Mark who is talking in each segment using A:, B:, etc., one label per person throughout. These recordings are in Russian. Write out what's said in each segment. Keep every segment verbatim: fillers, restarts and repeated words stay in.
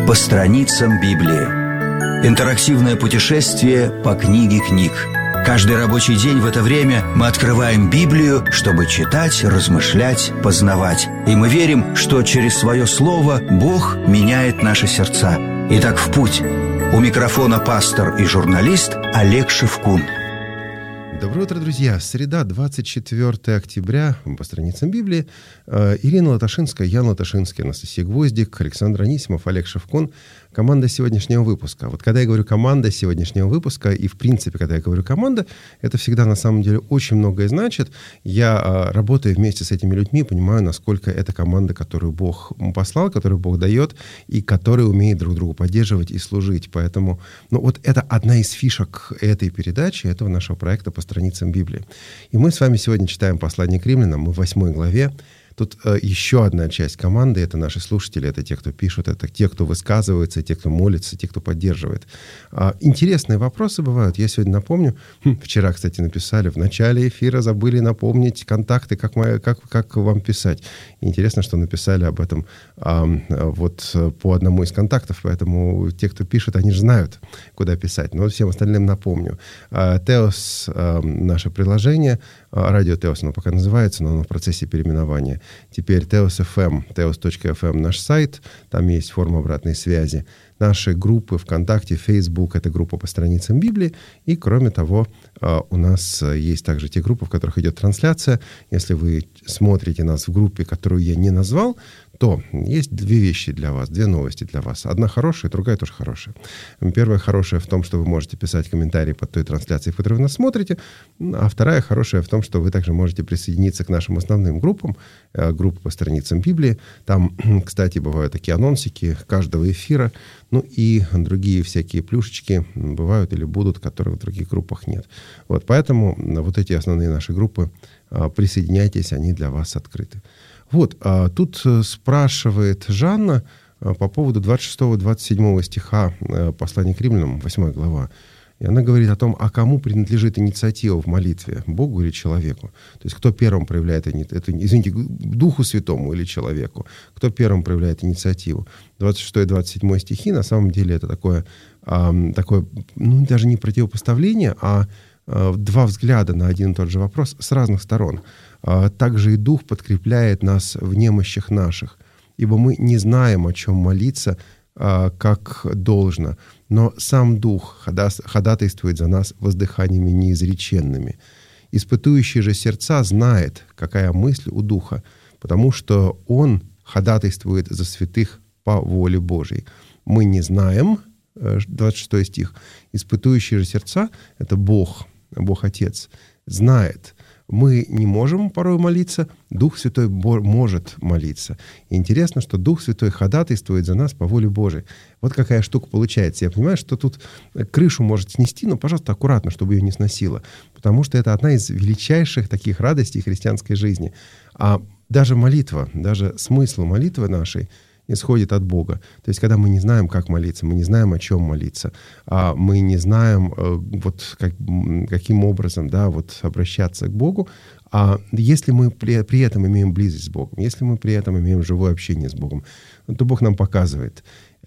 A: По страницам Библии. Интерактивное путешествие по книге книг. Каждый рабочий день в это время мы открываем Библию, чтобы читать, размышлять, познавать. И мы верим, что через свое слово Бог меняет наши сердца. Итак, в путь. У микрофона пастор и журналист Олег Шевкун.
B: Доброе утро, друзья. Среда, двадцать четвёртого октября, по страницам Библии. Ирина Латашинская, Ян Латашинский, Анастасия Гвоздик, Александр Анисимов, Олег Шевкун. Команда сегодняшнего выпуска. Вот когда я говорю «команда» сегодняшнего выпуска, и в принципе, когда я говорю «команда», это всегда на самом деле очень многое значит. Я, работая вместе с этими людьми, понимаю, насколько это команда, которую Бог послал, которую Бог дает, и которая умеет друг другу поддерживать и служить. Поэтому, ну вот это одна из фишек этой передачи, этого нашего проекта по страницам Библии. И мы с вами сегодня читаем послание к римлянам, мы в восьмой главе. Тут э, еще одна часть команды, это наши слушатели, это те, кто пишут, это те, кто высказывается, те, кто молится, те, кто поддерживает. А, интересные вопросы бывают. Я сегодня напомню, хм, вчера, кстати, написали, в начале эфира забыли напомнить контакты, как, моя, как, как вам писать. И интересно, что написали об этом а, вот по одному из контактов, поэтому те, кто пишет, они же знают, куда писать. Но всем остальным напомню. А, Теос, а, наше приложение, а, радио Теос, оно пока называется, но оно в процессе переименования. Теперь Теос точка эф эм, теос точка эф эм наш сайт, там есть форма обратной связи. Наши группы ВКонтакте, Facebook, это группа по страницам Библии. И, кроме того, у нас есть также те группы, в которых идет трансляция. Если вы смотрите нас в группе, которую я не назвал, то есть две вещи для вас, две новости для вас. Одна хорошая, другая тоже хорошая. Первая хорошая в том, что вы можете писать комментарии под той трансляцией, в которой вы нас смотрите. А вторая хорошая в том, что вы также можете присоединиться к нашим основным группам, группы по страницам Библии. Там, кстати, бывают такие анонсики каждого эфира. Ну и другие всякие плюшечки бывают или будут, которых в других группах нет. Вот, поэтому вот эти основные наши группы, присоединяйтесь, они для вас открыты. Вот, а тут спрашивает Жанна а, по поводу двадцать шестого двадцать седьмого стиха а, послания к римлянам, восьмая глава. И она говорит о том, а кому принадлежит инициатива в молитве, Богу или человеку. То есть кто первым проявляет, это, извините, Духу Святому или человеку, кто первым проявляет инициативу. двадцать шестой двадцать седьмой стихи, на самом деле это такое, а, такое ну, даже не противопоставление, а два взгляда на один и тот же вопрос с разных сторон. Также и Дух подкрепляет нас в немощах наших, ибо мы не знаем, о чем молиться, как должно, но сам Дух ходатайствует за нас воздыханиями неизреченными. Испытующий же сердца знает, какая мысль у Духа, потому что Он ходатайствует за святых по воле Божьей. Мы не знаем, двадцать шестой стих, испытующий же сердца — это Бог, Бог Отец, знает. Мы не можем порой молиться, Дух Святой может молиться. И интересно, что Дух Святой ходатайствует за нас по воле Божией. Вот какая штука получается. Я понимаю, что тут крышу может снести, но, пожалуйста, аккуратно, чтобы ее не сносило. Потому что это одна из величайших таких радостей христианской жизни. А даже молитва, даже смысл молитвы нашей исходит от Бога. То есть, когда мы не знаем, как молиться, мы не знаем, о чем молиться, а мы не знаем, вот как, каким образом, да, вот обращаться к Богу, а если мы при, при этом имеем близость с Богом, если мы при этом имеем живое общение с Богом, то Бог нам показывает,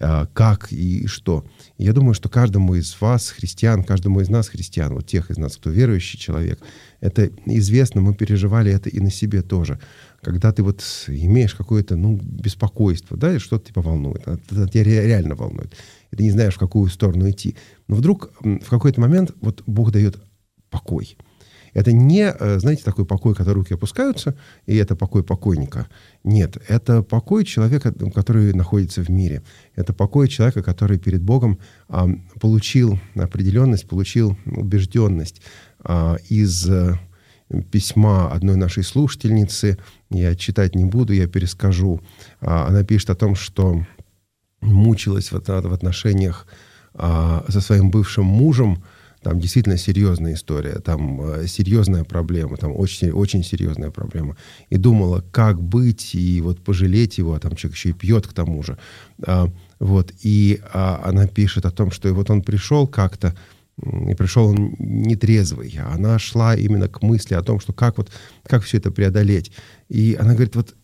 B: как и что. И я думаю, что каждому из вас, христиан, каждому из нас, христиан, вот тех из нас, кто верующий человек, это известно, мы переживали это и на себе тоже. Когда ты вот имеешь какое-то, ну, беспокойство, да, что-то тебя волнует, это тебя реально волнует, и ты не знаешь, в какую сторону идти. Но вдруг в какой-то момент вот Бог дает покой. Это не, знаете, такой покой, когда руки опускаются, и это покой покойника. Нет, это покой человека, который находится в мире. Это покой человека, который перед Богом а, получил определенность, получил убежденность а, из а, письма одной нашей слушательницы. Я читать не буду, я перескажу. А, она пишет о том, что мучилась в, в отношениях а, со своим бывшим мужем. Там действительно серьезная история, там э, серьезная проблема, там очень, очень серьезная проблема. И думала, как быть, и вот пожалеть его, а там человек еще и пьет к тому же. А, вот, и а, она пишет о том, что и вот он пришел как-то, и пришел он нетрезвый. Она шла именно к мысли о том, что как, вот, как все это преодолеть. И она говорит, вот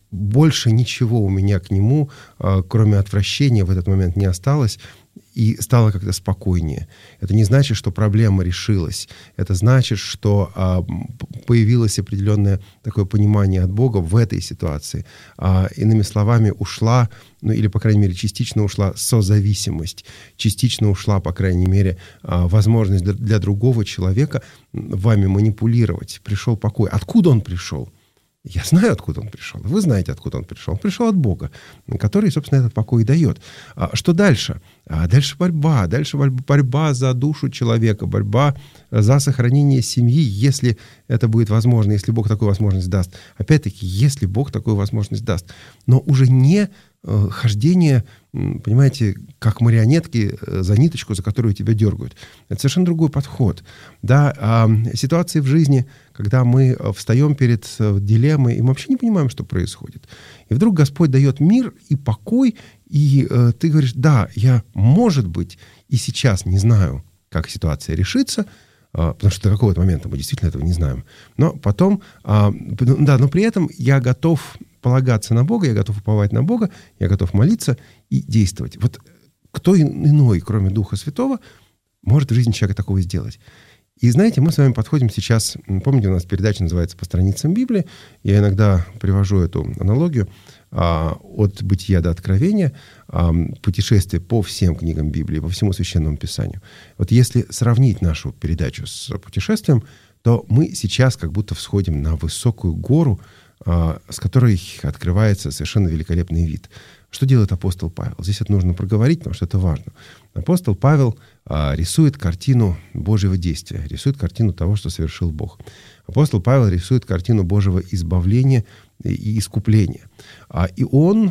B: больше ничего у меня к нему, кроме отвращения, в этот момент не осталось, и стало как-то спокойнее. Это не значит, что проблема решилась. Это значит, что а, появилось определенное такое понимание от Бога в этой ситуации. А, иными словами, ушла, ну или, по крайней мере, частично ушла созависимость. Частично ушла, по крайней мере, а, возможность для, для другого человека вами манипулировать. Пришел покой. Откуда он пришел? Я знаю, откуда он пришел. Вы знаете, откуда он пришел. Он пришел от Бога, который, собственно, этот покой дает. А что дальше? А дальше борьба. Дальше борьба за душу человека, борьба за сохранение семьи, если это будет возможно, если Бог такую возможность даст. Опять-таки, если Бог такую возможность даст. Но уже не э, хождение, понимаете, как марионетки за ниточку, за которую тебя дергают. Это совершенно другой подход. Да, э, ситуации в жизни, когда мы встаем перед дилеммой, и мы вообще не понимаем, что происходит. И вдруг Господь дает мир и покой, и э, ты говоришь, да, я, может быть, и сейчас не знаю, как ситуация решится, э, потому что до какого-то момента мы действительно этого не знаем. Но потом, э, да, но при этом я готов полагаться на Бога, я готов уповать на Бога, я готов молиться и действовать. Вот кто иной, кроме Духа Святого, может в жизни человека такого сделать? И знаете, мы с вами подходим сейчас, помните, у нас передача называется «По страницам Библии», я иногда привожу эту аналогию а, от бытия до откровения, а, путешествие по всем книгам Библии, по всему Священному Писанию. Вот если сравнить нашу передачу с путешествием, то мы сейчас как будто всходим на высокую гору, а, с которой открывается совершенно великолепный вид. Что делает апостол Павел? Здесь это нужно проговорить, потому что это важно. Апостол Павел а, рисует картину Божьего действия, рисует картину того, что совершил Бог. Апостол Павел рисует картину Божьего избавления и искупления. А, и он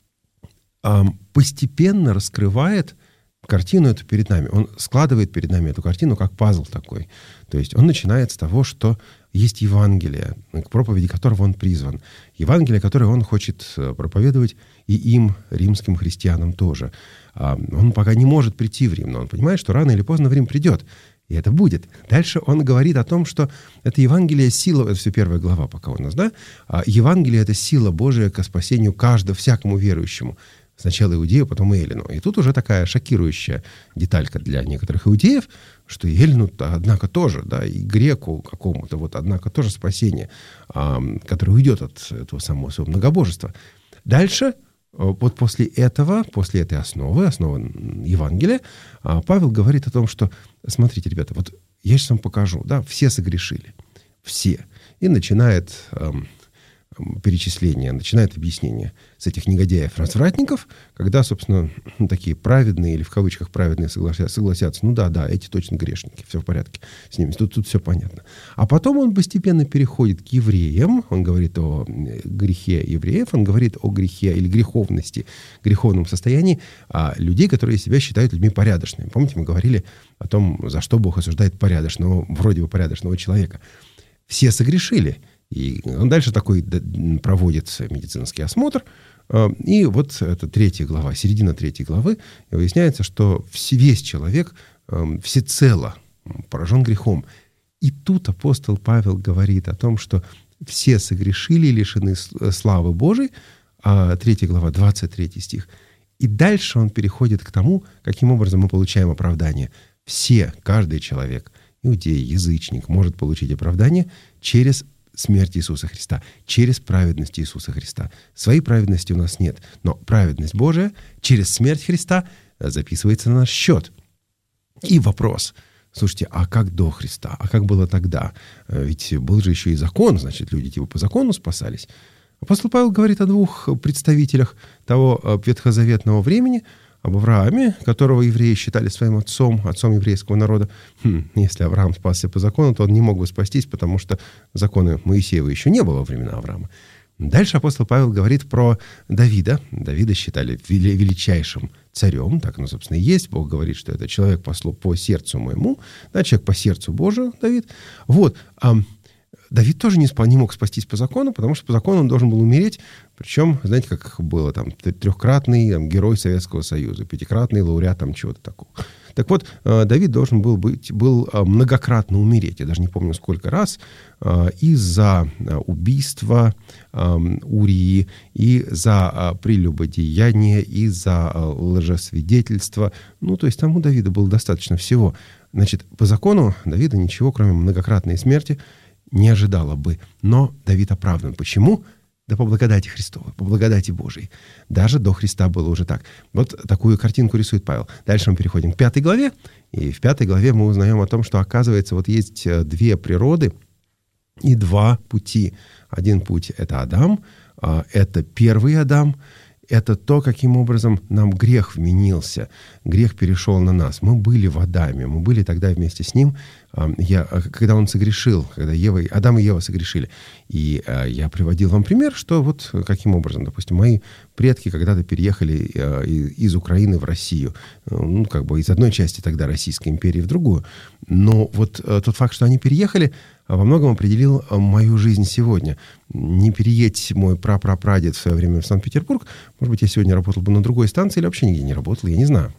B: а, постепенно раскрывает картину эту перед нами. Он складывает перед нами эту картину как пазл такой. То есть он начинает с того, что есть Евангелие, к проповеди которого он призван. Евангелие, которое он хочет проповедовать и им, римским христианам тоже. Он пока не может прийти в Рим, но он понимает, что рано или поздно в Рим придет. И это будет. Дальше он говорит о том, что это Евангелие — сила, это все первая глава пока у нас, да? Евангелие — это сила Божия ко спасению каждому, всякому верующему. Сначала иудею, потом и эллину. И тут уже такая шокирующая деталька для некоторых иудеев, что и эллину-то, однако, тоже, да, и греку какому-то, вот, однако, тоже спасение, а, которое уйдет от этого самого своего многобожества. Дальше, вот после этого, после этой основы, основы Евангелия, Павел говорит о том, что, смотрите, ребята, вот я сейчас вам покажу, да, все согрешили, все. И начинает перечисление, начинает объяснение с этих негодяев-развратников, когда, собственно, такие праведные, или в кавычках праведные согласятся, согласятся, ну да, да, эти точно грешники, все в порядке с ними, тут, тут все понятно. А потом он постепенно переходит к евреям, он говорит о грехе евреев, он говорит о грехе или греховности, греховном состоянии а, людей, которые себя считают людьми порядочными. Помните, мы говорили о том, за что Бог осуждает порядочного, вроде бы порядочного человека. Все согрешили. И он дальше такой проводит медицинский осмотр. И вот это третья глава, середина третьей главы, и выясняется, что весь человек всецело поражен грехом. И тут апостол Павел говорит о том, что все согрешили и лишены славы Божией, а третья глава, двадцать третий стих. И дальше он переходит к тому, каким образом мы получаем оправдание. Все, каждый человек, иудей, язычник, может получить оправдание через смерть Иисуса Христа, через праведность Иисуса Христа. Своей праведности у нас нет, но праведность Божия через смерть Христа записывается на наш счет. И вопрос, слушайте, а как до Христа? А как было тогда? Ведь был же еще и закон, значит, люди типа по закону спасались. Апостол Павел говорит о двух представителях того ветхозаветного времени, об Аврааме, которого евреи считали своим отцом, отцом еврейского народа. Хм, если Авраам спасся по закону, то он не мог бы спастись, потому что закона Моисеева еще не было во времена Авраама. Дальше апостол Павел говорит про Давида. Давида считали величайшим царем, так оно, собственно, и есть. Бог говорит, что это человек по, по сердцу моему, да, человек по сердцу Божию, Давид. Вот. А Давид тоже не, не мог спастись по закону, потому что по закону он должен был умереть. Причем, знаете, как было там, трехкратный там, герой Советского Союза, пятикратный лауреат там чего-то такого. Так вот, Давид должен был быть, был многократно умереть, я даже не помню сколько раз, из-за убийства Урии, и за прелюбодеяние, и за лжесвидетельство. Ну, то есть там у Давида было достаточно всего. Значит, по закону Давида ничего, кроме многократной смерти, не ожидало бы. Но Давид оправдан. Почему? Да по благодати Христовой, по благодати Божией. Даже до Христа было уже так. Вот такую картинку рисует Павел. Дальше мы переходим к пятой главе. И в пятой главе мы узнаем о том, что, оказывается, вот есть две природы и два пути. Один путь — это Адам, это первый Адам. Это то, каким образом нам грех вменился. Грех перешел на нас. Мы были в Адаме, мы были тогда вместе с ним, я, когда он согрешил, когда Ева, Адам и Ева согрешили. И я приводил вам пример, что вот каким образом, допустим, мои предки когда-то переехали из Украины в Россию. Ну, как бы из одной части тогда Российской империи в другую. Но вот тот факт, что они переехали, во многом определил мою жизнь сегодня. Не переедь мой прапрапрадед в свое время в Санкт-Петербург, может быть, я сегодня работал бы на другой станции или вообще нигде не работал, я не знаю.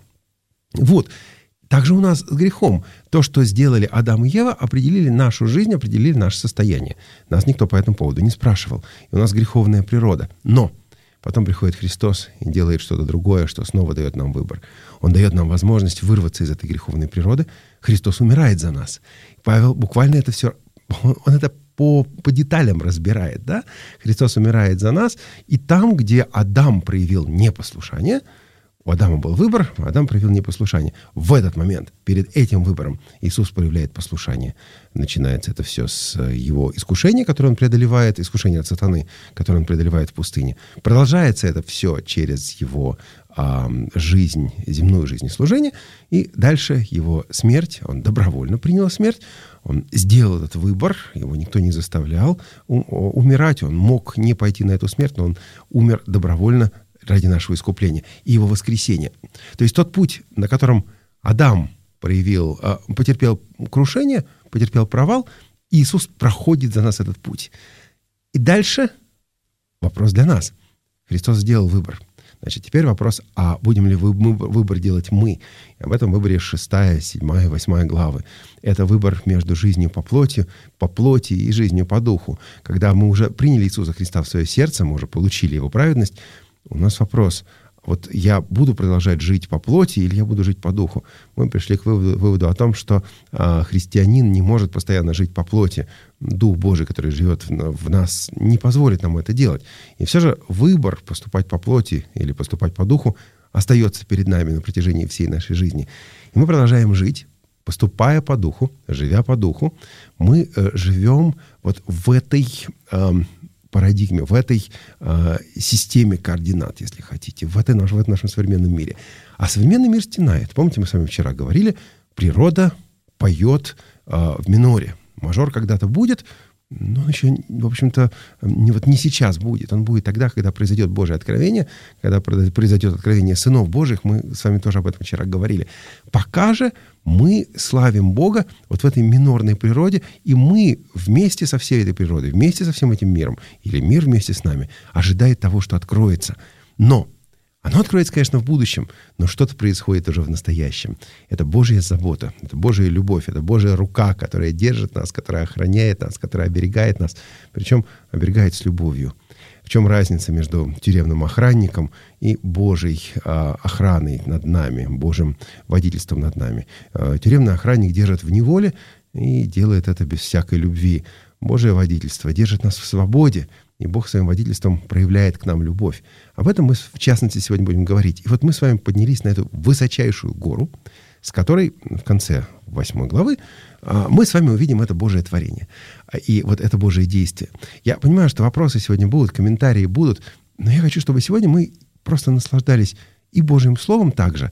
B: Вот. Также у нас с грехом. То, что сделали Адам и Ева, определили нашу жизнь, определили наше состояние. Нас никто по этому поводу не спрашивал. И у нас греховная природа. Но потом приходит Христос и делает что-то другое, что снова дает нам выбор. Он дает нам возможность вырваться из этой греховной природы. Христос умирает за нас. Павел буквально это все... Он это по, по деталям разбирает, да? Христос умирает за нас, и там, где Адам проявил непослушание, у Адама был выбор, Адам проявил непослушание. В этот момент, перед этим выбором, Иисус проявляет послушание. Начинается это все с его искушения, которое он преодолевает, искушение от сатаны, которое он преодолевает в пустыне. Продолжается это все через его а, жизнь, земную жизнь и служение, и дальше его смерть, он добровольно принял смерть, он сделал этот выбор, его никто не заставлял умирать, он мог не пойти на эту смерть, но он умер добровольно ради нашего искупления и его воскресения. То есть тот путь, на котором Адам проявил, потерпел крушение, потерпел провал, Иисус проходит за нас этот путь. И дальше вопрос для нас. Христос сделал выбор. Значит, теперь вопрос, а будем ли выбор делать мы? И об этом выборе шестая, седьмая, восьмая главы. Это выбор между жизнью по плоти, по плоти и жизнью по духу. Когда мы уже приняли Иисуса Христа в свое сердце, мы уже получили Его праведность, у нас вопрос, вот я буду продолжать жить по плоти или я буду жить по духу? Мы пришли к выводу, выводу о том, что а, христианин не может постоянно жить по плоти. Дух Божий, который живет в, в нас, не позволит нам это делать. И все же выбор поступать по плоти или поступать по духу остается перед нами на протяжении всей нашей жизни. И мы продолжаем жить, поступая по духу, живя по духу. Мы э, живем вот в этой... Э, парадигме, в этой э, системе координат, если хотите, в, этой, в этом нашем современном мире. А современный мир стенает. Помните, мы с вами вчера говорили, природа поет э, в миноре. Мажор когда-то будет, но он еще, в общем-то, не, вот не сейчас будет. Он будет тогда, когда произойдет Божье откровение, когда произойдет откровение сынов Божьих. Мы с вами тоже об этом вчера говорили. Пока же мы славим Бога вот в этой минорной природе, и мы вместе со всей этой природой, вместе со всем этим миром, или мир вместе с нами, ожидает того, что откроется. Но оно откроется, конечно, в будущем, но что-то происходит уже в настоящем. Это Божья забота, это Божья любовь, это Божья рука, которая держит нас, которая охраняет нас, которая оберегает нас, причем оберегает с любовью. В чем разница между тюремным охранником и Божьей а, охраной над нами, Божьим водительством над нами? А, тюремный охранник держит в неволе и делает это без всякой любви. Божье водительство держит нас в свободе, и Бог своим водительством проявляет к нам любовь. Об этом мы, в частности, сегодня будем говорить. И вот мы с вами поднялись на эту высочайшую гору, с которой в конце восьмой главы мы с вами увидим это Божие творение. И вот это Божие действие. Я понимаю, что вопросы сегодня будут, комментарии будут, но я хочу, чтобы сегодня мы просто наслаждались и Божьим Словом также,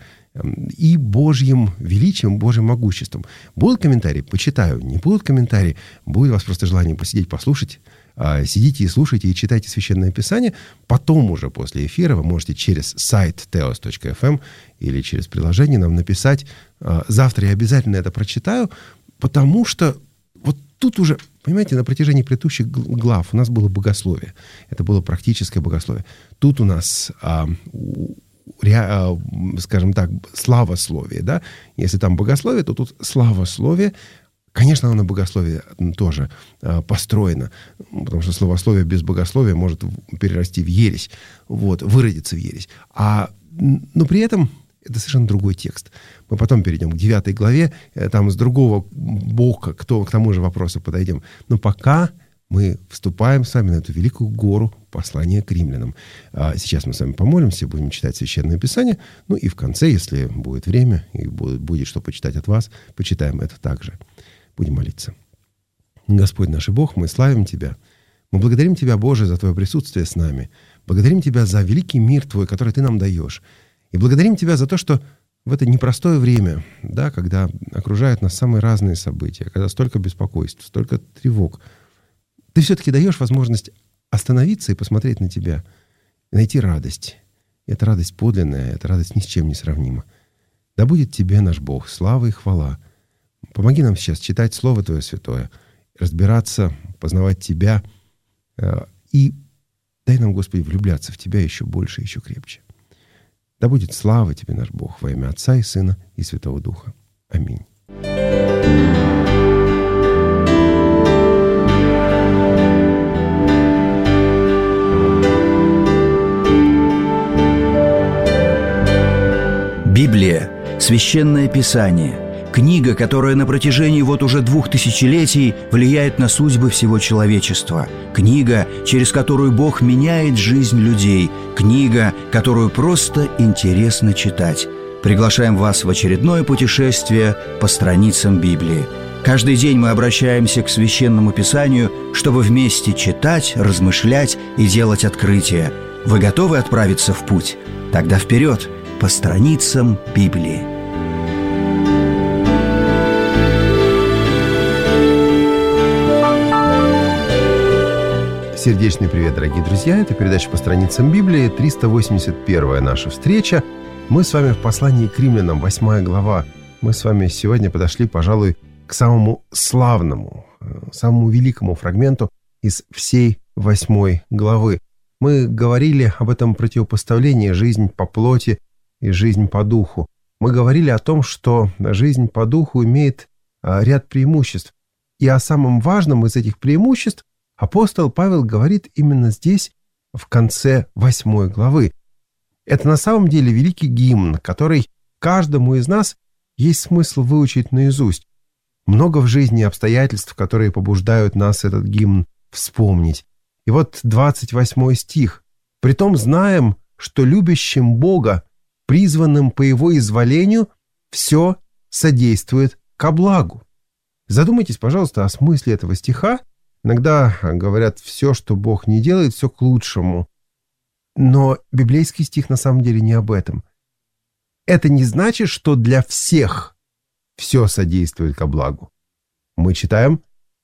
B: и Божьим величием, Божьим могуществом. Будут комментарии? Почитаю. Не будут комментарии? Будет у вас просто желание посидеть, послушать. Сидите и слушайте, и читайте Священное Писание. Потом уже после эфира вы можете через сайт теос точка эф эм или через приложение нам написать. Завтра я обязательно это прочитаю, потому что вот тут уже, понимаете, на протяжении предыдущих глав у нас было богословие. Это было практическое богословие. Тут у нас а, скажем так, славословие, да? Если там богословие, то тут славословие. Конечно, оно на богословие тоже построено, потому что словословие без богословия может перерасти в ересь, вот, выродиться в ересь. А, но при этом это совершенно другой текст. Мы потом перейдем к девятой главе, там с другого бока к тому же вопросу подойдем. Но пока мы вступаем с вами на эту великую гору послания к римлянам. Сейчас мы с вами помолимся, будем читать Священное Писание. Ну и в конце, если будет время и будет что почитать от вас, почитаем это также. Будем молиться. Господь наш и Бог, мы славим Тебя. Мы благодарим Тебя, Боже, за Твое присутствие с нами. Благодарим Тебя за великий мир Твой, который Ты нам даешь. И благодарим Тебя за то, что в это непростое время, да, когда окружают нас самые разные события, когда столько беспокойств, столько тревог, Ты все-таки даешь возможность остановиться и посмотреть на Тебя, и найти радость. И эта радость подлинная, эта радость ни с чем не сравнима. Да будет Тебе, наш Бог, слава и хвала. Помоги нам сейчас читать Слово Твое Святое, разбираться, познавать Тебя. И дай нам, Господи, влюбляться в Тебя еще больше, еще крепче. Да будет слава Тебе, наш Бог, во имя Отца и Сына и Святого Духа. Аминь.
A: Библия – Священное Писание, книга, которая на протяжении вот уже двух тысячелетий влияет на судьбы всего человечества, книга, через которую Бог меняет жизнь людей, книга, которую просто интересно читать. Приглашаем вас в очередное путешествие по страницам Библии. Каждый день мы обращаемся к Священному Писанию, чтобы вместе читать, размышлять и делать открытия. Вы готовы отправиться в путь? Тогда вперед! По страницам Библии.
B: Сердечный привет, дорогие друзья! Это передача «По страницам Библии», триста восемьдесят первая наша встреча. Мы с вами в послании к римлянам, восьмая глава. Мы с вами сегодня подошли, пожалуй, к самому славному, самому великому фрагменту из всей восьмой главы. Мы говорили об этом противопоставлении «жизнь по плоти» и жизнь по духу. Мы говорили о том, что жизнь по духу имеет ряд преимуществ. И о самом важном из этих преимуществ апостол Павел говорит именно здесь, в конце восьмой главы. Это на самом деле великий гимн, который каждому из нас есть смысл выучить наизусть. Много в жизни обстоятельств, которые побуждают нас этот гимн вспомнить. И вот двадцать восьмой стих. «Притом знаем, что любящим Бога, призванным по Его изволению, все содействует ко благу». Задумайтесь, пожалуйста, о смысле этого стиха. Иногда говорят, все, что Бог не делает, все к лучшему. Но библейский стих на самом деле не об этом. Это не значит, что для всех все содействует ко благу. Мы читаем: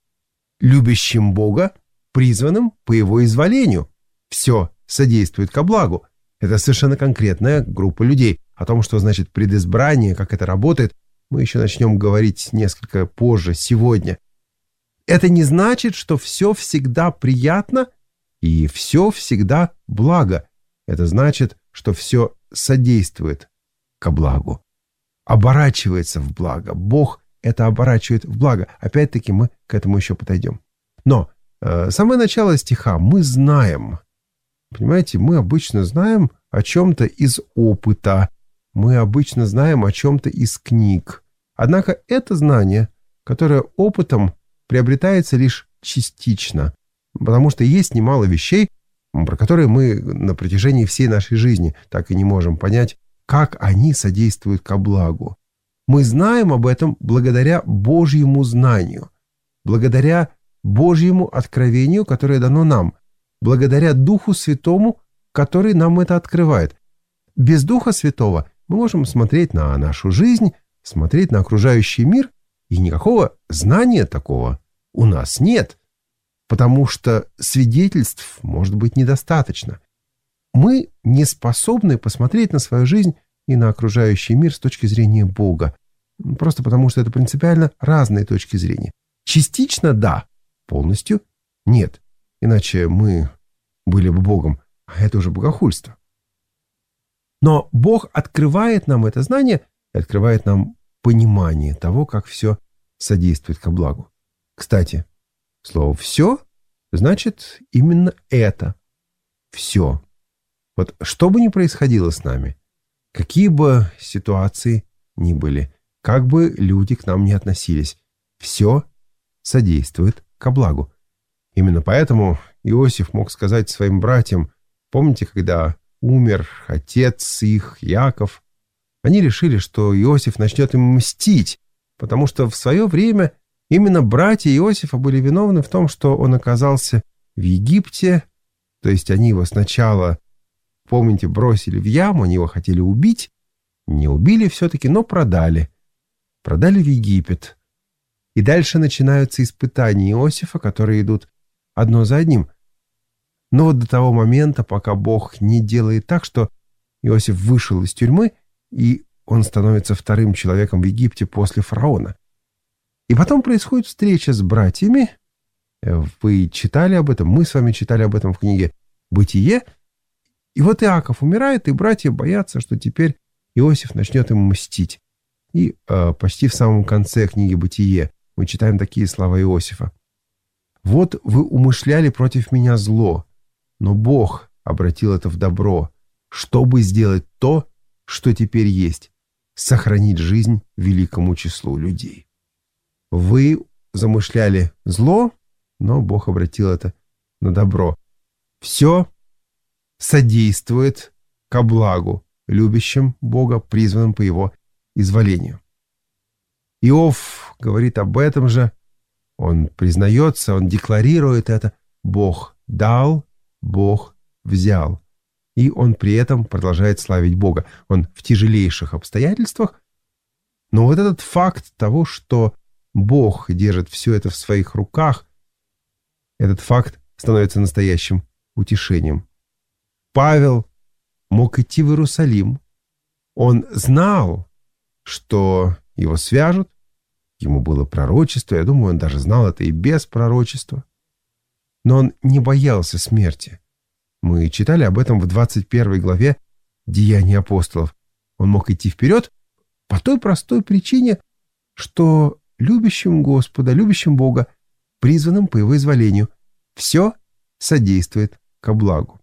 B: любящим Бога, призванным по Его изволению, все содействует ко благу. Это совершенно конкретная группа людей. О том, что значит предизбрание, как это работает, мы еще начнем говорить несколько позже, сегодня. Это не значит, что все всегда приятно и все всегда благо. Это значит, что все содействует ко благу, оборачивается в благо. Бог это оборачивает в благо. Опять-таки мы к этому еще подойдем. Но э, самое начало стиха мы знаем. Понимаете, мы обычно знаем о чем-то из опыта, мы обычно знаем о чем-то из книг. Однако это знание, которое опытом приобретается лишь частично, потому что есть немало вещей, про которые мы на протяжении всей нашей жизни так и не можем понять, как они содействуют ко благу. Мы знаем об этом благодаря Божьему знанию, благодаря Божьему откровению, которое дано нам, благодаря Духу Святому, который нам это открывает. Без Духа Святого мы можем смотреть на нашу жизнь, смотреть на окружающий мир, и никакого знания такого у нас нет, потому что свидетельств может быть недостаточно. Мы не способны посмотреть на свою жизнь и на окружающий мир с точки зрения Бога, просто потому что это принципиально разные точки зрения. Частично да, полностью нет. Иначе мы были бы Богом, а это уже богохульство. Но Бог открывает нам это знание и открывает нам понимание того, как все содействует ко благу. Кстати, слово «все» значит именно это. Все. Вот что бы ни происходило с нами, какие бы ситуации ни были, как бы люди к нам ни относились, все содействует ко благу. Именно поэтому Иосиф мог сказать своим братьям, помните, когда умер отец их, Яков, они решили, что Иосиф начнет им мстить, потому что в свое время именно братья Иосифа были виновны в том, что он оказался в Египте, то есть они его сначала, помните, бросили в яму, они его хотели убить, не убили все-таки, но продали. Продали в Египет. И дальше начинаются испытания Иосифа, которые идут одно за одним. Но вот до того момента, пока Бог не делает так, что Иосиф вышел из тюрьмы, и он становится вторым человеком в Египте после фараона. И потом происходит встреча с братьями. Вы читали об этом, мы с вами читали об этом в книге «Бытие». И вот Иаков умирает, и братья боятся, что теперь Иосиф начнет им мстить. И э, почти в самом конце книги «Бытие» мы читаем такие слова Иосифа. «Вот вы умышляли против меня зло, но Бог обратил это в добро, чтобы сделать то, что теперь есть, сохранить жизнь великому числу людей». Вы замышляли зло, но Бог обратил это на добро. Все содействует ко благу, любящим Бога, призванным по Его изволению. Иов говорит об этом же, он признается, он декларирует это. Бог дал, Бог взял. И он при этом продолжает славить Бога. Он в тяжелейших обстоятельствах. Но вот этот факт того, что Бог держит все это в своих руках, этот факт становится настоящим утешением. Павел мог идти в Иерусалим. Он знал, что его свяжут. Ему было пророчество. Я думаю, он даже знал это и без пророчества. Но он не боялся смерти. Мы читали об этом в двадцать первой главе «Деяний апостолов». Он мог идти вперед по той простой причине, что любящим Господа, любящим Бога, призванным по Его изволению, все содействует ко благу.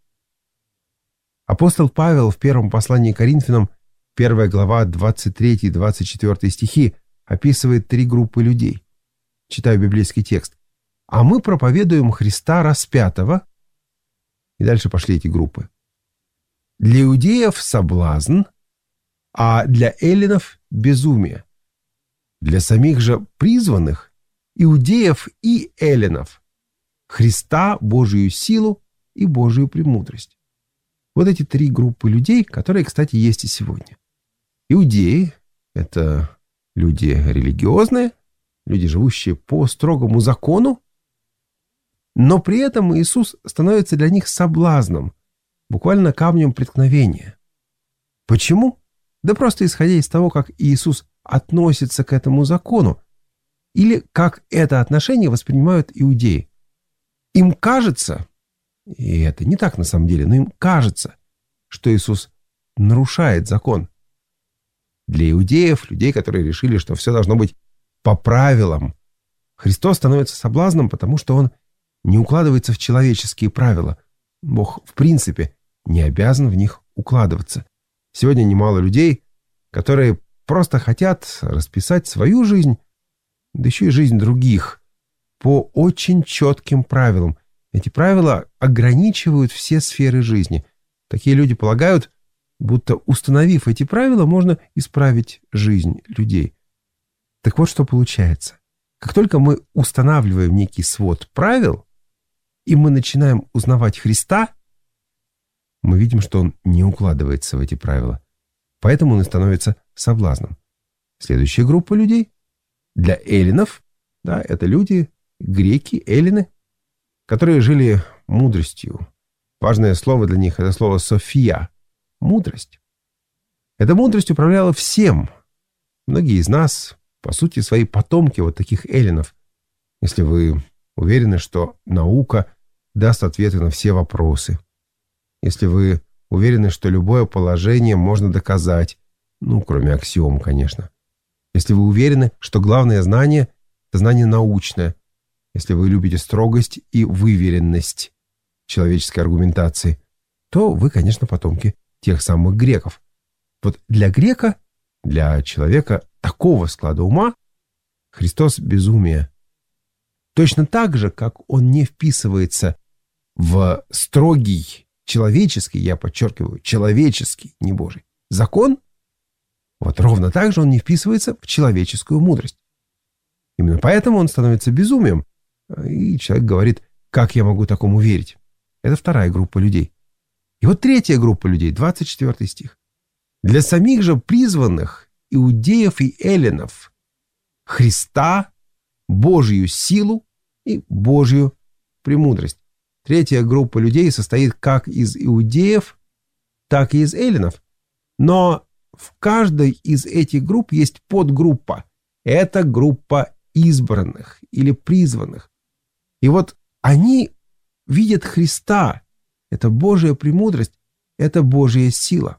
B: Апостол Павел в первом послании к Коринфянам, первая глава, двадцать третий двадцать четвёртый стихи, описывает три группы людей. Читаю библейский текст. «А мы проповедуем Христа распятого». И дальше пошли эти группы. «Для иудеев соблазн, а для эллинов безумие. Для самих же призванных, иудеев и эллинов, Христа, Божию силу и Божию премудрость». Вот эти три группы людей, которые, кстати, есть и сегодня. Иудеи — это люди религиозные, люди, живущие по строгому закону, но при этом Иисус становится для них соблазном, буквально камнем преткновения. Почему? Да просто исходя из того, как Иисус относится к этому закону, или как это отношение воспринимают иудеи. Им кажется, и это не так на самом деле, но им кажется, что Иисус нарушает закон. Для иудеев, людей, которые решили, что все должно быть по правилам, Христос становится соблазном, потому что Он не укладывается в человеческие правила. Бог, в принципе, не обязан в них укладываться. Сегодня немало людей, которые просто хотят расписать свою жизнь, да еще и жизнь других, по очень четким правилам. Эти правила ограничивают все сферы жизни. Такие люди полагают, будто установив эти правила, можно исправить жизнь людей. Так вот, что получается. Как только мы устанавливаем некий свод правил, и мы начинаем узнавать Христа, мы видим, что Он не укладывается в эти правила. Поэтому Он и становится соблазном. Следующая группа людей для эллинов, да, это люди, греки, эллины, которые жили мудростью. Важное слово для них — это слово «софия» — мудрость. Эта мудрость управляла всем. Многие из нас, по сути, свои потомки вот таких эллинов. Если вы уверены, что наука даст ответы на все вопросы, если вы уверены, что любое положение можно доказать, ну, кроме аксиом, конечно. Если вы уверены, что главное знание – это знание научное, если вы любите строгость и выверенность человеческой аргументации, то вы, конечно, потомки тех самых греков. Вот для грека, для человека такого склада ума, Христос – безумие. Точно так же, как он не вписывается в строгий человеческий, я подчеркиваю, человеческий, не Божий, закон, вот ровно так же он не вписывается в человеческую мудрость. Именно поэтому он становится безумием. И человек говорит, как я могу такому верить? Это вторая группа людей. И вот третья группа людей, двадцать четвёртый стих. Для самих же призванных иудеев и эллинов Христа, Божью силу и Божью премудрость. Третья группа людей состоит как из иудеев, так и из эллинов. Но в каждой из этих групп есть подгруппа. Это группа избранных или призванных. И вот они видят Христа. Это Божья премудрость, это Божья сила.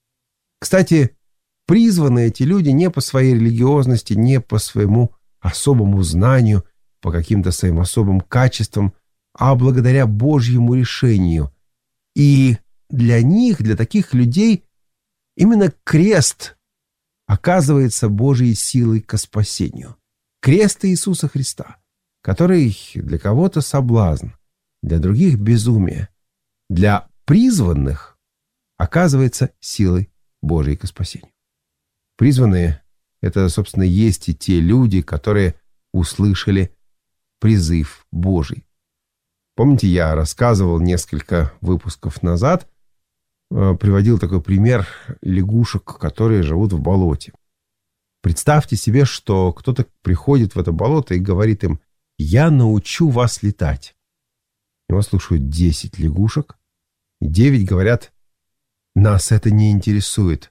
B: Кстати, призваны эти люди не по своей религиозности, не по своему особому знанию, по каким-то своим особым качествам, а благодаря Божьему решению. И для них, для таких людей, именно крест оказывается Божьей силой ко спасению. Крест Иисуса Христа, который для кого-то соблазн, для других безумие, для призванных оказывается силой Божьей ко спасению. Призванные — это, собственно, есть и те люди, которые услышали призыв Божий. Помните, я рассказывал несколько выпусков назад, приводил такой пример лягушек, которые живут в болоте. Представьте себе, что кто-то приходит в это болото и говорит им: «Я научу вас летать». Его слушают десять лягушек, и девять говорят: «Нас это не интересует».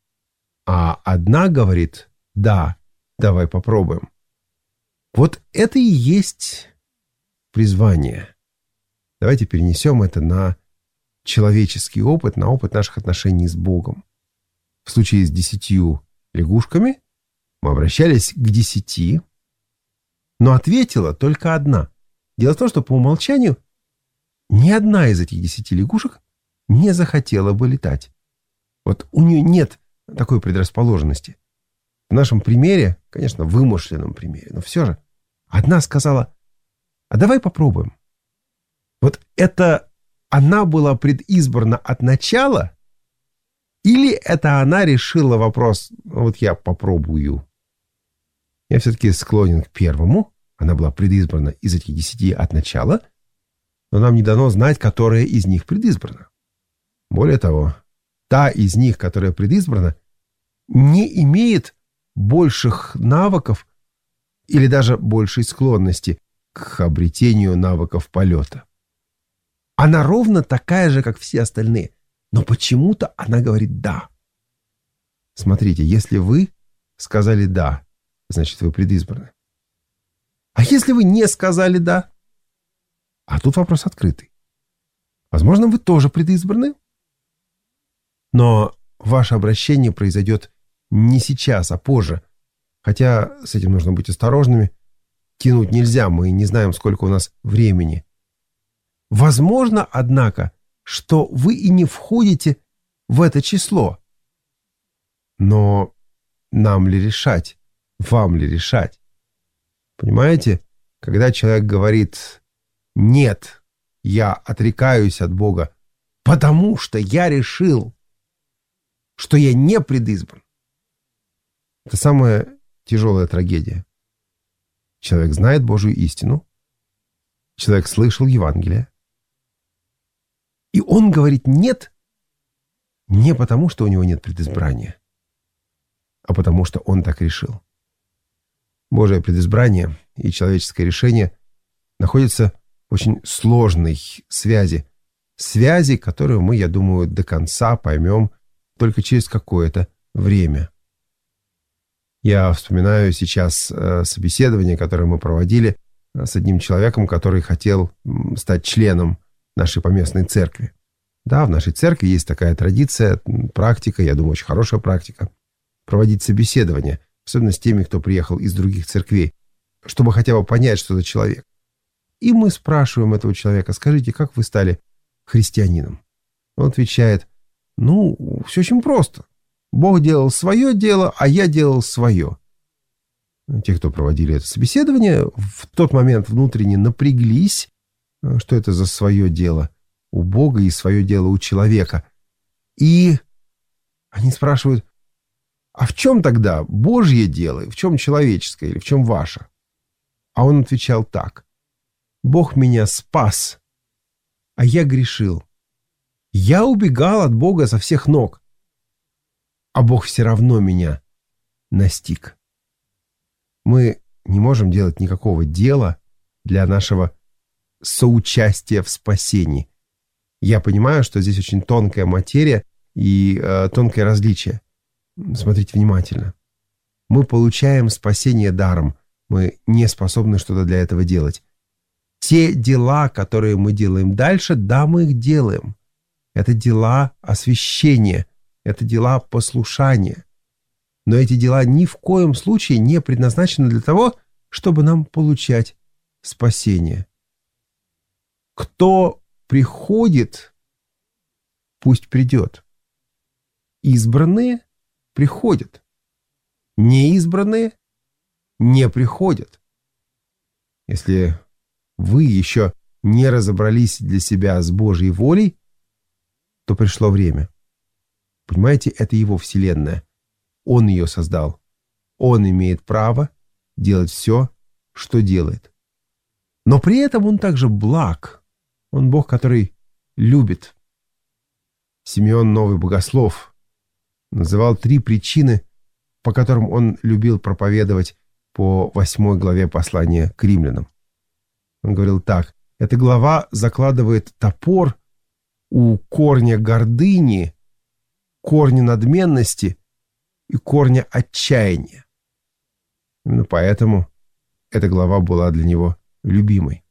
B: А одна говорит: «Да, давай попробуем». Вот это и есть призвание. Давайте перенесем это на человеческий опыт, на опыт наших отношений с Богом. В случае с десятью лягушками мы обращались к десяти, но ответила только одна. Дело в том, что по умолчанию ни одна из этих десяти лягушек не захотела бы летать. Вот у нее нет такой предрасположенности. В нашем примере, конечно, вымышленном примере, но все же, одна сказала: «А давай попробуем». Вот это она была предизбрана от начала, или это она решила вопрос: вот я попробую? Я все-таки склонен к первому. Она была предизбрана из этих десяти от начала, но нам не дано знать, которая из них предизбрана. Более того, та из них, которая предизбрана, не имеет больших навыков или даже большей склонности к обретению навыков полета. Она ровно такая же, как все остальные, но почему-то она говорит «да». Смотрите, если вы сказали «да», значит, вы предизбраны. А если вы не сказали «да»? А тут вопрос открытый. Возможно, вы тоже предизбраны, но ваше обращение произойдет не сейчас, а позже. Хотя с этим нужно быть осторожными. Тянуть нельзя, мы не знаем, сколько у нас времени. Возможно, однако, что вы и не входите в это число. Но нам ли решать? Вам ли решать? Понимаете, когда человек говорит «нет, я отрекаюсь от Бога, потому что я решил, что я не предизбран», это самая тяжелая трагедия. Человек знает Божью истину, человек слышал Евангелие, и он говорит «нет» не потому, что у него нет предизбрания, а потому, что он так решил. Божие предизбрание и человеческое решение находятся в очень сложной связи. Связи, которую мы, я думаю, до конца поймем только через какое-то время. Я вспоминаю сейчас собеседование, которое мы проводили с одним человеком, который хотел стать членом нашей поместной церкви. Да, в нашей церкви есть такая традиция, практика, я думаю, очень хорошая практика, проводить собеседование, особенно с теми, кто приехал из других церквей, чтобы хотя бы понять, что за человек. И мы спрашиваем этого человека: скажите, как вы стали христианином? Он отвечает: ну, все очень просто. Бог делал свое дело, а я делал свое. Те, кто проводили это собеседование, в тот момент внутренне напряглись, что это за свое дело у Бога и свое дело у человека. И они спрашивают: а в чем тогда Божье дело, в чем человеческое или в чем ваше? А он отвечал так: Бог меня спас, а я грешил. Я убегал от Бога со всех ног, а Бог все равно меня настиг. Мы не можем делать никакого дела для нашего соучастия в спасении. Я понимаю, что здесь очень тонкая материя и э, тонкое различие. Смотрите внимательно. Мы получаем спасение даром. Мы не способны что-то для этого делать. Те дела, которые мы делаем дальше, да, мы их делаем. Это дела освящения, это дела послушания. Но эти дела ни в коем случае не предназначены для того, чтобы нам получать спасение. Кто приходит, пусть придет. Избранные приходят. Неизбранные не приходят. Если вы еще не разобрались для себя с Божьей волей, то пришло время. Понимаете, это его вселенная. Он ее создал. Он имеет право делать все, что делает. Но при этом он также благ. Он Бог, который любит. Симеон Новый Богослов называл три причины, по которым он любил проповедовать по восьмой главе послания к римлянам. Он говорил так: эта глава закладывает топор у корня гордыни, корня надменности и корня отчаяния. Именно поэтому эта глава была для него любимой.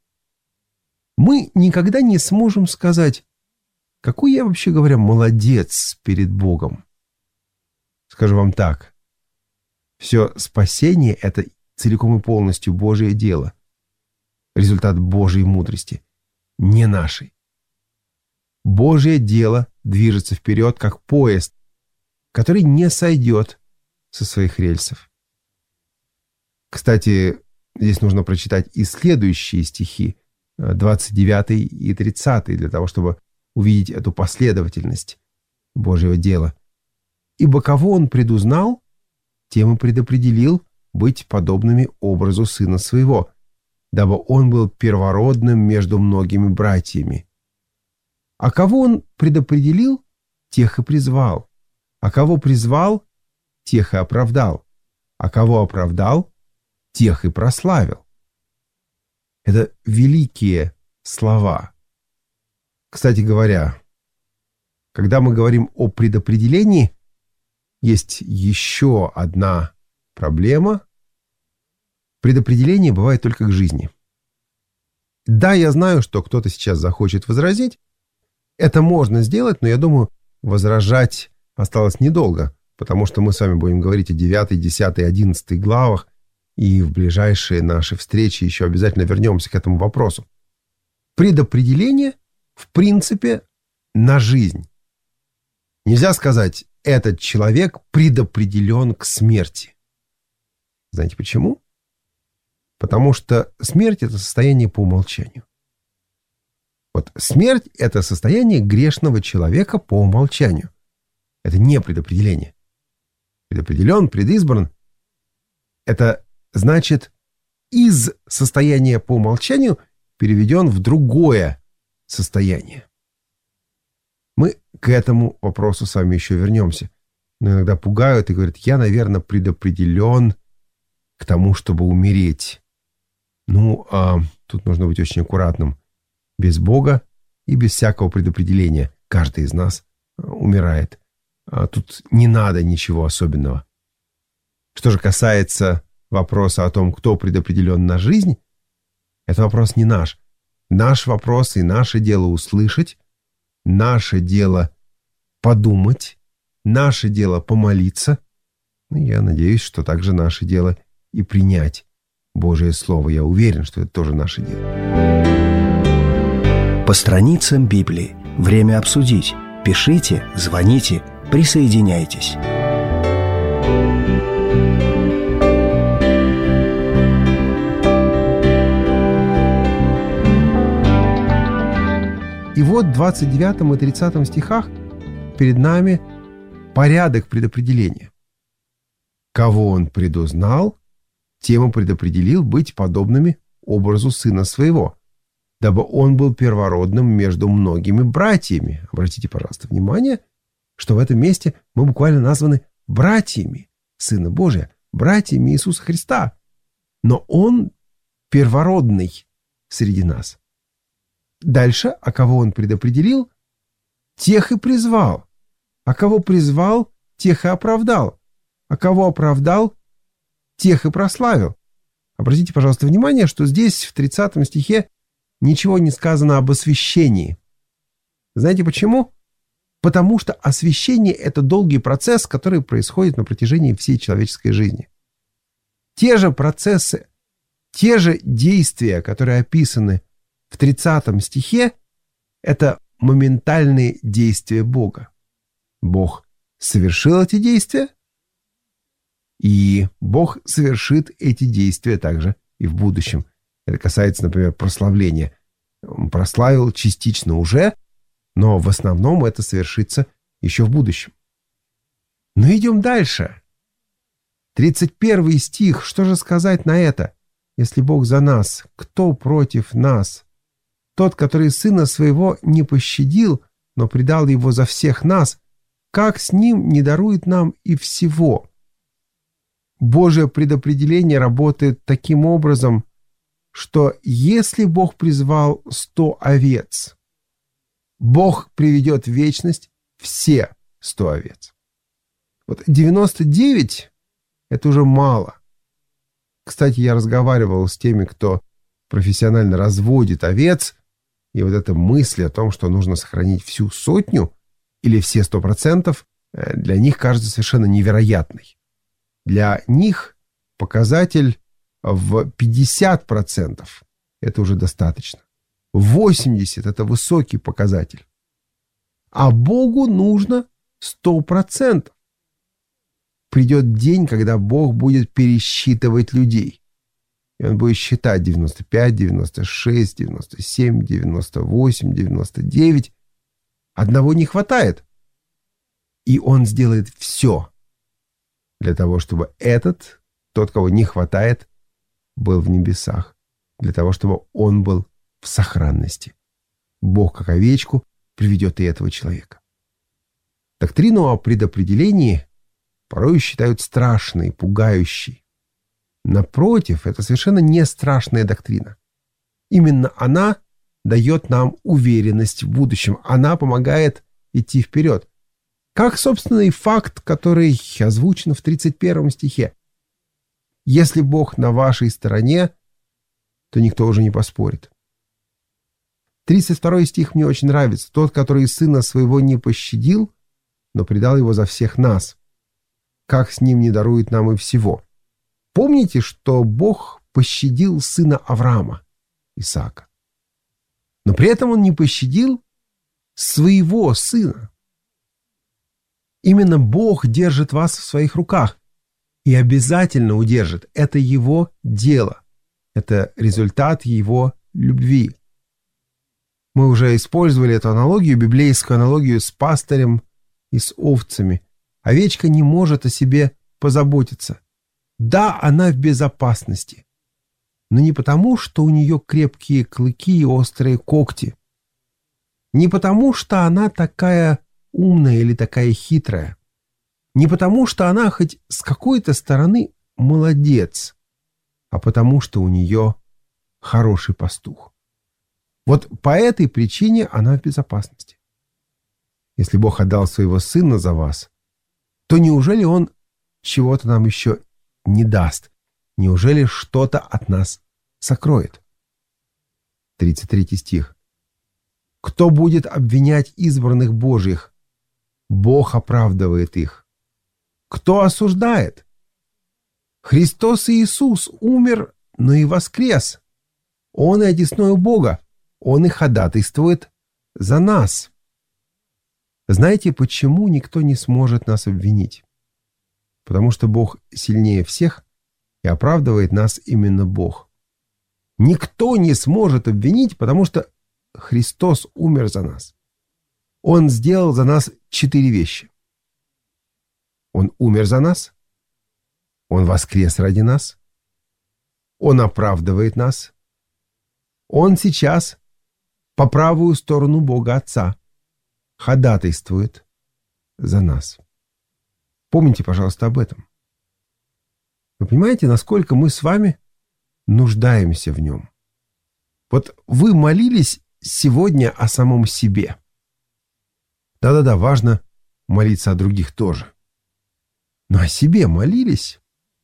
B: Мы никогда не сможем сказать: какой я, вообще говоря, молодец перед Богом. Скажу вам так: все спасение — это целиком и полностью Божие дело, результат Божьей мудрости, не нашей. Божье дело движется вперед, как поезд, который не сойдет со своих рельсов. Кстати, здесь нужно прочитать и следующие стихи, двадцать девятый и тридцатый, для того, чтобы увидеть эту последовательность Божьего дела. «Ибо кого он предузнал, тем и предопределил быть подобными образу сына своего, дабы он был первородным между многими братьями. А кого он предопределил, тех и призвал. А кого призвал, тех и оправдал. А кого оправдал, тех и прославил». Это великие слова. Кстати говоря, когда мы говорим о предопределении, есть еще одна проблема. Предопределение бывает только к жизни. Да, я знаю, что кто-то сейчас захочет возразить. Это можно сделать, но я думаю, возражать осталось недолго, потому что мы с вами будем говорить о девятой, десятой, одиннадцатой главах, и в ближайшие наши встречи еще обязательно вернемся к этому вопросу. Предопределение, в принципе, на жизнь. Нельзя сказать: этот человек предопределен к смерти. Знаете почему? Потому что смерть — это состояние по умолчанию. Вот смерть — это состояние грешного человека по умолчанию. Это не предопределение. Предопределен, предизбран — это значит, из состояния по умолчанию переведен в другое состояние. Мы к этому вопросу с вами еще вернемся. Но иногда пугают и говорят: я, наверное, предопределен к тому, чтобы умереть. Ну, а тут нужно быть очень аккуратным. Без Бога и без всякого предопределения каждый из нас умирает. А тут не надо ничего особенного. Что же касается вопроса о том, кто предопределен на жизнь, это вопрос не наш. Наш вопрос и наше дело услышать, наше дело подумать, наше дело помолиться. Ну, я надеюсь, что также наше дело и принять Божие Слово. Я уверен, что это тоже наше дело.
A: По страницам Библии. Время обсудить. Пишите, звоните, присоединяйтесь.
B: И вот в двадцать девятом и тридцатом стихах перед нами порядок предопределения. Кого он предузнал, тем и предопределил быть подобными образу сына своего, дабы он был первородным между многими братьями. Обратите, пожалуйста, внимание, что в этом месте мы буквально названы братьями Сына Божия, братьями Иисуса Христа. Но он первородный среди нас. Дальше, а кого он предопределил, тех и призвал. А кого призвал, тех и оправдал. А кого оправдал, тех и прославил. Обратите, пожалуйста, внимание, что здесь в тридцатом стихе ничего не сказано об освящении. Знаете почему? Потому что освящение — это долгий процесс, который происходит на протяжении всей человеческой жизни. Те же процессы, те же действия, которые описаны в тридцатом стихе, это моментальные действия Бога. Бог совершил эти действия, и Бог совершит эти действия также и в будущем. Это касается, например, прославления. Он прославил частично уже, но в основном это совершится еще в будущем. Но идем дальше. тридцать первый стих. Что же сказать на это? Если Бог за нас, кто против нас? Тот, который сына своего не пощадил, но предал его за всех нас, как с ним не дарует нам и всего? Божье предопределение работает таким образом, что если Бог призвал сто овец, Бог приведет в вечность все сто овец. Вот девяносто девять — это уже мало. Кстати, я разговаривал с теми, кто профессионально разводит овец, и вот эта мысль о том, что нужно сохранить всю сотню или все сто процентов, для них кажется совершенно невероятной. Для них показатель в пятьдесят процентов это уже достаточно. восемьдесят процентов это высокий показатель. А Богу нужно сто процентов. Придет день, когда Бог будет пересчитывать людей. И Он будет считать девяносто пять, девяносто шесть, девяносто семь, девяносто восемь, девяносто девять. Одного не хватает. И Он сделает все для того, чтобы этот, тот, кого не хватает, был в небесах. Для того, чтобы он был в сохранности. Бог, как овечку, приведет и этого человека. Доктрину о предопределении порой считают страшной, пугающей. Напротив, это совершенно не страшная доктрина. Именно она дает нам уверенность в будущем. Она помогает идти вперед. Как, собственно, и факт, который озвучен в тридцать первом стихе. Если Бог на вашей стороне, то никто уже не поспорит. тридцать второй стих мне очень нравится. Тот, который сына своего не пощадил, но предал его за всех нас. Как с ним не дарует нам и всего? Помните, что Бог пощадил сына Авраама, Исаака. Но при этом он не пощадил своего сына. Именно Бог держит вас в своих руках и обязательно удержит. Это Его дело. Это результат Его любви. Мы уже использовали эту аналогию, библейскую аналогию с пастырем и с овцами. Овечка не может о себе позаботиться. Да, она в безопасности, но не потому, что у нее крепкие клыки и острые когти. Не потому, что она такая умная или такая хитрая. Не потому, что она хоть с какой-то стороны молодец, а потому, что у нее хороший пастух. Вот по этой причине она в безопасности. Если Бог отдал своего сына за вас, то неужели Он чего-то нам еще не даст? Неужели что-то от нас сокроет? тридцать третий стих. Кто будет обвинять избранных Божьих? Бог оправдывает их. Кто осуждает? Христос Иисус умер, но и воскрес. Он и одесную Бога. Он и ходатайствует за нас. Знаете, почему никто не сможет нас обвинить? Потому что Бог сильнее всех, и оправдывает нас именно Бог. Никто не сможет обвинить, потому что Христос умер за нас. Он сделал за нас четыре вещи. Он умер за нас. Он воскрес ради нас. Он оправдывает нас. Он сейчас по правую сторону Бога Отца ходатайствует за нас. Помните, пожалуйста, об этом. Вы понимаете, насколько мы с вами нуждаемся в нем? Вот вы молились сегодня о самом себе. Да-да-да, важно молиться о других тоже. Но о себе молились?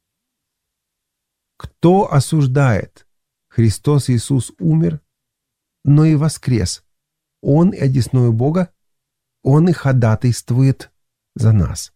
B: Кто осуждает? Христос Иисус умер, но и воскрес. Он и одесную Бога, Он и ходатайствует за нас.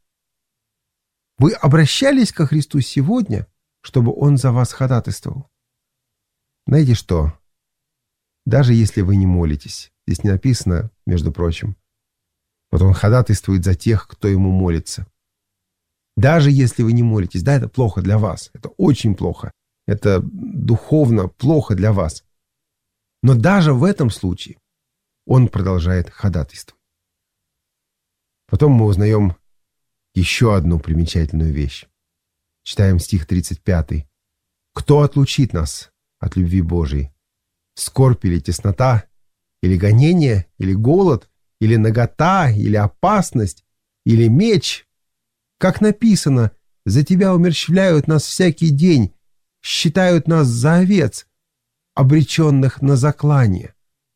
B: Вы обращались ко Христу сегодня, чтобы Он за вас ходатайствовал? Знаете что? Даже если вы не молитесь, здесь не написано, между прочим, вот Он ходатайствует за тех, кто Ему молится. Даже если вы не молитесь, да, это плохо для вас, это очень плохо, это духовно плохо для вас. Но даже в этом случае Он продолжает ходатайствовать. Потом мы узнаем еще одну примечательную вещь. Читаем стих тридцать пятый. «Кто отлучит нас от любви Божией? Скорбь или теснота, или гонение, или голод, или нагота, или опасность, или меч? Как написано, за тебя умерщвляют нас всякий день, считают нас за овец, обреченных на заклание».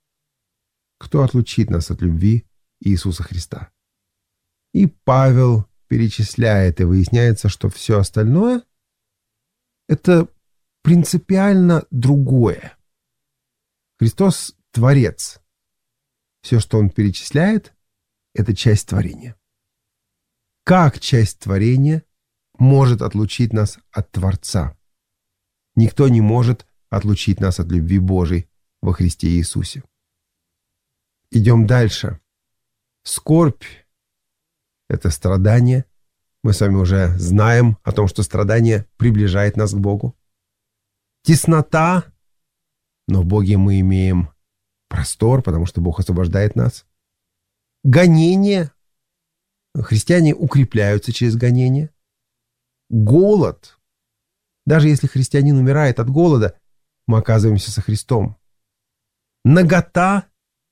B: Кто отлучит нас от любви Иисуса Христа? И Павел перечисляет, и выясняется, что все остальное — это принципиально другое. Христос — Творец. Все, что Он перечисляет, — это часть творения. Как часть творения может отлучить нас от Творца? Никто не может отлучить нас от любви Божией во Христе Иисусе. Идем дальше. Скорбь — это страдание. Мы с вами уже знаем о том, что страдание приближает нас к Богу. Теснота, но в Боге мы имеем простор, потому что Бог освобождает нас. Гонение. Христиане укрепляются через гонение. Голод. Даже если христианин умирает от голода, мы оказываемся со Христом. Нагота.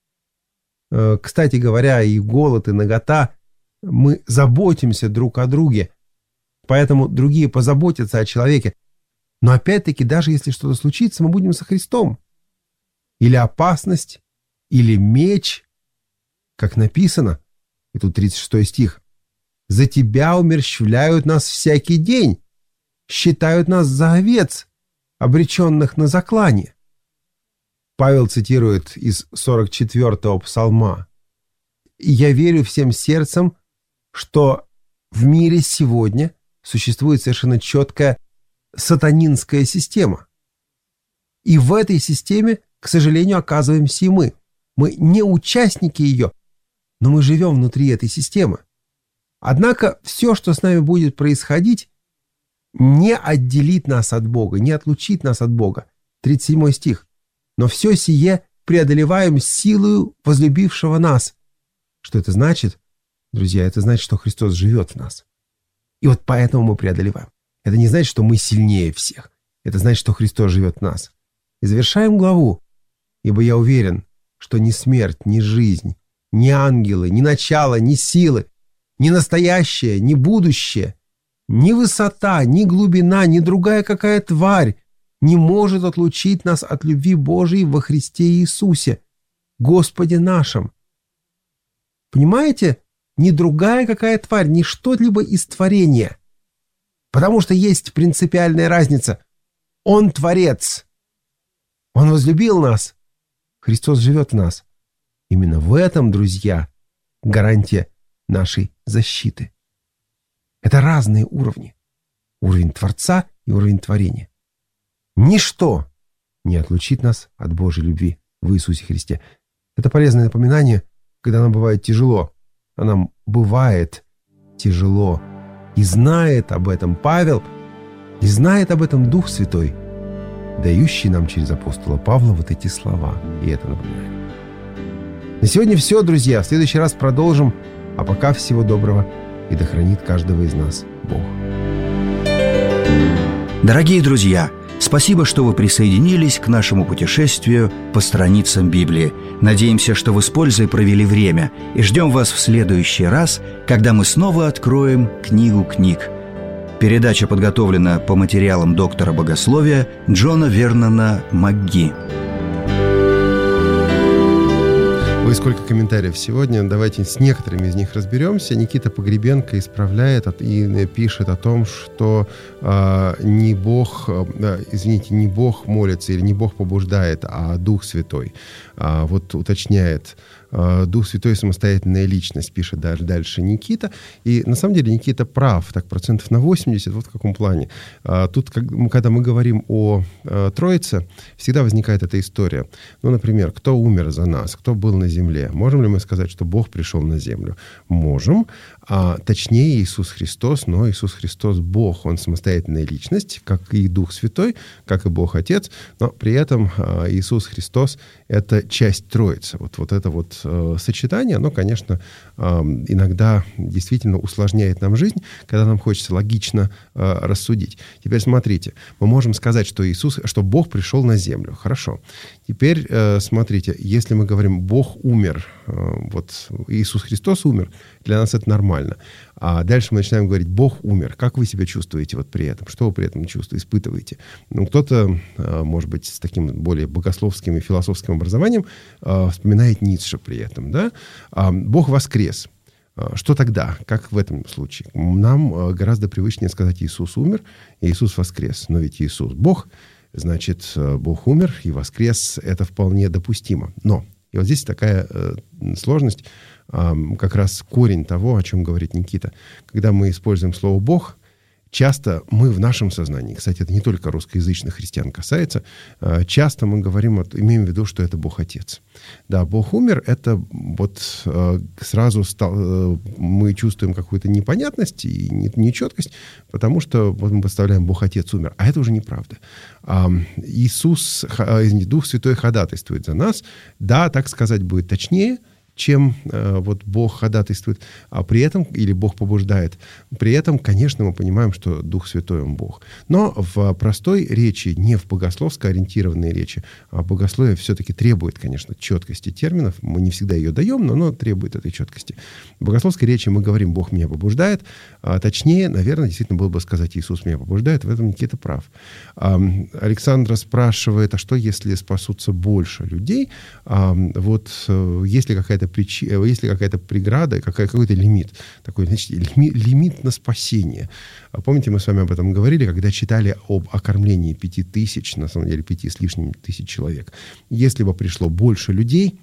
B: Кстати говоря, и голод, и нагота, мы заботимся друг о друге, поэтому другие позаботятся о человеке. Но опять-таки, даже если что-то случится, мы будем со Христом. Или опасность, или меч, как написано, и тут тридцать шестой стих, «За тебя умерщвляют нас всякий день, считают нас за овец, обреченных на заклание». Павел цитирует из сорок четвёртого псалма. «Я верю всем сердцем, что в мире сегодня существует совершенно четкая сатанинская система. И в этой системе, к сожалению, оказываемся и мы. Мы не участники ее, но мы живем внутри этой системы. Однако все, что с нами будет происходить, не отделит нас от Бога, не отлучит нас от Бога». тридцать седьмой стих. «Но все сие преодолеваем силою возлюбившего нас». Что это значит? Друзья, это значит, что Христос живет в нас. И вот поэтому мы преодолеваем. Это не значит, что мы сильнее всех. Это значит, что Христос живет в нас. И завершаем главу. «Ибо я уверен, что ни смерть, ни жизнь, ни ангелы, ни начало, ни силы, ни настоящее, ни будущее, ни высота, ни глубина, ни другая какая тварь не может отлучить нас от любви Божией во Христе Иисусе, Господе нашим». Понимаете? Ни другая какая тварь, ни что-либо из творения. Потому что есть принципиальная разница. Он Творец. Он возлюбил нас. Христос живет в нас. Именно в этом, друзья, гарантия нашей защиты. Это разные уровни. Уровень Творца и уровень творения. Ничто не отлучит нас от Божьей любви в Иисусе Христе. Это полезное напоминание, когда нам бывает тяжело. А нам бывает тяжело. И знает об этом Павел, и знает об этом Дух Святой, дающий нам через апостола Павла вот эти слова и это напоминание. На сегодня все, друзья. В следующий раз продолжим. А пока всего доброго, и да хранит каждого из нас Бог.
A: Дорогие друзья, спасибо, что вы присоединились к нашему путешествию по страницам Библии. Надеемся, что вы с пользой провели время, и ждем вас в следующий раз, когда мы снова откроем книгу книг. Передача подготовлена по материалам доктора богословия Джона Вернона МакГи.
B: Ой, сколько комментариев сегодня. Давайте с некоторыми из них разберемся. Никита Погребенко исправляет и пишет о том, что э, не Бог, э, извините, не Бог молится или не Бог побуждает, а Дух Святой. А, вот уточняет. Дух Святой — самостоятельная личность, пишет дальше Никита. И на самом деле Никита прав, так процентов на восемьдесят, вот в каком плане. Тут, когда мы говорим о Троице, всегда возникает эта история. Ну, например, кто умер за нас, кто был на земле? Можем ли мы сказать, что Бог пришел на землю? Можем. А точнее, Иисус Христос, но Иисус Христос — Бог, Он самостоятельная личность, как и Дух Святой, как и Бог Отец, но при этом Иисус Христос — это часть Троицы. Вот, вот это вот э, сочетание, оно, конечно, э, иногда действительно усложняет нам жизнь, когда нам хочется логично э, рассудить. Теперь смотрите, мы можем сказать, что Иисус, что Бог пришел на землю. Хорошо. Теперь э, смотрите, если мы говорим «Бог умер», э, вот Иисус Христос умер, для нас это нормально. А дальше мы начинаем говорить «Бог умер». Как вы себя чувствуете вот при этом? Что вы при этом чувствуете, испытываете? Ну, кто-то, может быть, с таким более богословским и философским образованием вспоминает Ницше при этом. Да? «Бог воскрес». Что тогда? Как в этом случае? Нам гораздо привычнее сказать «Иисус умер», «Иисус воскрес». Но ведь Иисус Бог, значит, Бог умер и воскрес. Это вполне допустимо. Но, и вот здесь такая сложность, как раз корень того, о чем говорит Никита. Когда мы используем слово «Бог», часто мы в нашем сознании, кстати, это не только русскоязычных христиан касается, часто мы говорим, имеем в виду, что это Бог Отец. Да, Бог умер, это вот сразу стал, мы чувствуем какую-то непонятность и нечеткость, потому что вот мы представляем, Бог Отец умер, а это уже неправда. Иисус, Дух Святой ходатайствует за нас, да, так сказать будет точнее, чем э, вот Бог ходатайствует, а при этом, или Бог побуждает. При этом, конечно, мы понимаем, что Дух Святой — Он Бог. Но в простой речи, не в богословско ориентированной речи, а богословие все-таки требует, конечно, четкости терминов. Мы не всегда ее даем, но оно требует этой четкости. В богословской речи мы говорим «Бог меня побуждает», а точнее, наверное, действительно было бы сказать «Иисус меня побуждает». В этом Никита прав. А, Александра спрашивает, а что, если спасутся больше людей? А, вот есть ли какая-то причина, есть ли какая-то преграда, какой-то лимит, такой, значит, лимит на спасение. Помните, мы с вами об этом говорили, когда читали об окормлении пяти тысяч, на самом деле пяти с лишним тысяч человек. Если бы пришло больше людей,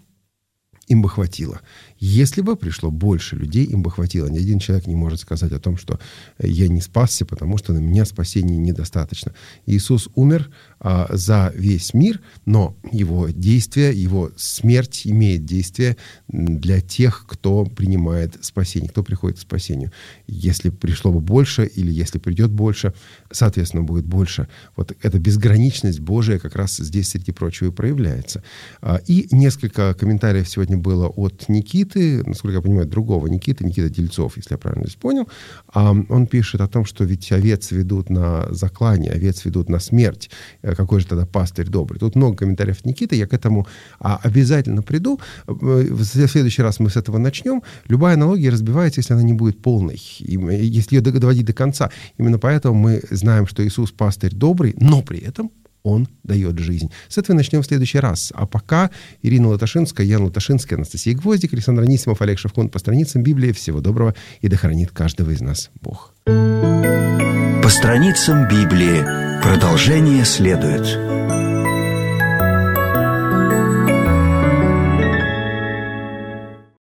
B: им бы хватило. Если бы пришло больше людей, им бы хватило. Ни один человек не может сказать о том, что я не спасся, потому что на меня спасения недостаточно. Иисус умер а, за весь мир, но его действие, его смерть имеет действие для тех, кто принимает спасение, кто приходит к спасению. Если пришло бы больше или если придет больше, соответственно, будет больше. Вот эта безграничность Божия как раз здесь, среди прочего, и проявляется. А, и несколько комментариев сегодня было от Никиты, насколько я понимаю, другого Никиты, Никита Дельцов, если я правильно здесь понял. Он пишет о том, что ведь овец ведут на заклание, овец ведут на смерть. Какой же тогда пастырь добрый? Тут много комментариев от Никиты, я к этому обязательно приду. В следующий раз мы с этого начнем. Любая аналогия разбивается, если она не будет полной, если ее доводить до конца. Именно поэтому мы знаем, что Иисус пастырь добрый, но при этом Он дает жизнь. С этого начнем в следующий раз. А пока Ирина Латашинская, Ян Латашинский, Анастасия Гвоздик, Александр Анисимов, Олег Шевкун по страницам Библии. Всего доброго, и да хранит каждого из нас Бог.
A: По страницам Библии. Продолжение следует.